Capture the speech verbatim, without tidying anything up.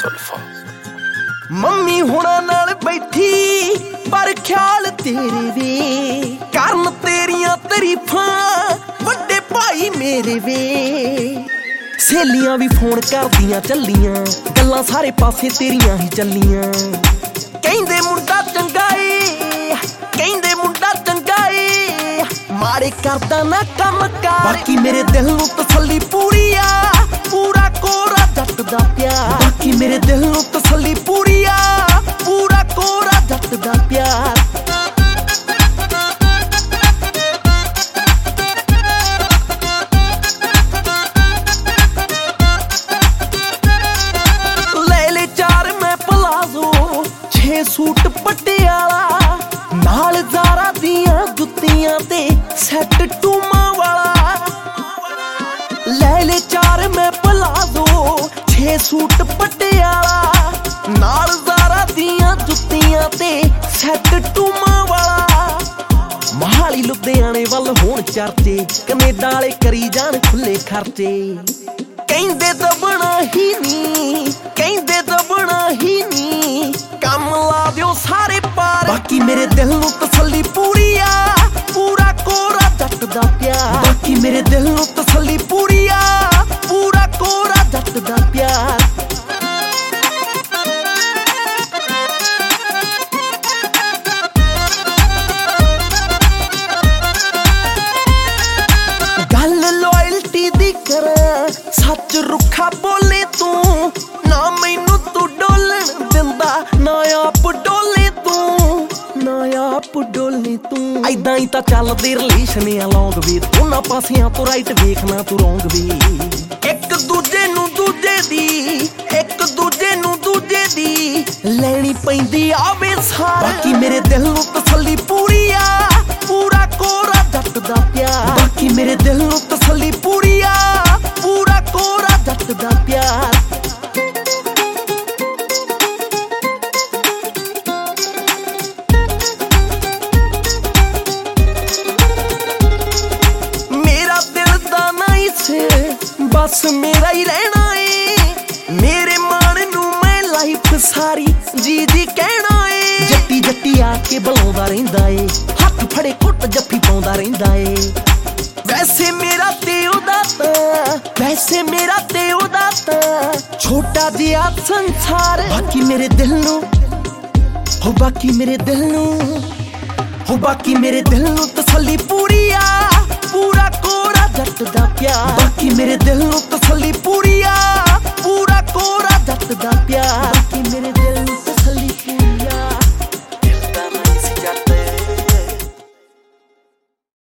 सुल्फा mummy हुणा नाल बैठी पर ख्याल तेरे वे करन तेरियां तरीफां वड्डे भाई मेरे वे सहेलियां भी फोन करदियां चलियां गल्लां सारे पासे तेरियां ही चलियां कहंदे मुंडा चंगा ए कहंदे मुंडा चंगा ए माड़े करदा ना कम कार बाकी मेरे दिल नूं तसल्ली पूरी आ पूरा कोरा जट दा प्यार बाकी मेरे दिल नूं तसल्ली पूरी आ पूरा कोरा जट दा प्यार सूट पटियाला नाल ज़ारा दियां जुत्तियां ते सैट टूमा वाला ले ले चार मैं पलाजो छे सूट पटियाला नाल ज़ारा दियां जुत्तियां ते सैट टूमा वाला महाली लुधियाने वल होण चर्चे कनेडा वाले करी जान खुले खर्चे कहंदे दबना ही नी कहंदे दबना ही नी कम ला दियो सारे पार बाकी मेरे दिल नूं तसल्ली पूरी आ पूरा कोरा जट दा प्यार बाकी मेरे दिल नूं तसल्ली पूरी आ पूरा कोरा जट दा प्यार गल लॉयल्टी दी कर सच रुखा बोले तू ना मैनू तू डोलन दिंदा ना आप डोले तू ना आप डोले तू ऐदां ही तां चलदे रिलेशन आ लौंग वे दोनां पासियां तो राइट वेखना तू रौंग वे एक दूजे नू दूजे दी एक दूजे नू दूजे दी लैनी पैंदी आवे सार बाकी मेरे दिल नू तसल्ली पूरी आ पूरा कोरा जट दा प्यार बाकी मेरे दिल नू तसल्ली पूरी आ पूरा कोरा जट दा प्यार बस मेरा ही रहना है मेरे मान नू मैं लाइफ सारी जी जी कहना है जट्टी जट्टी आके बुलाउंदा रहिंदा है हथ फड़े घुट जफ्फी पाउंदा रहिंदा है वैसे मेरा ते ओदा तां वैसे मेरा ते ओदा तां छोटा जिहा संसार बाकी मेरे दिल नू हो बाकी मेरे दिल नू हो बाकी मेरे दिल नू तसल्ली पूरी आ पूरा कोरा जट दा प्यार बाकी मेरे दिल नू तसल्ली पूरी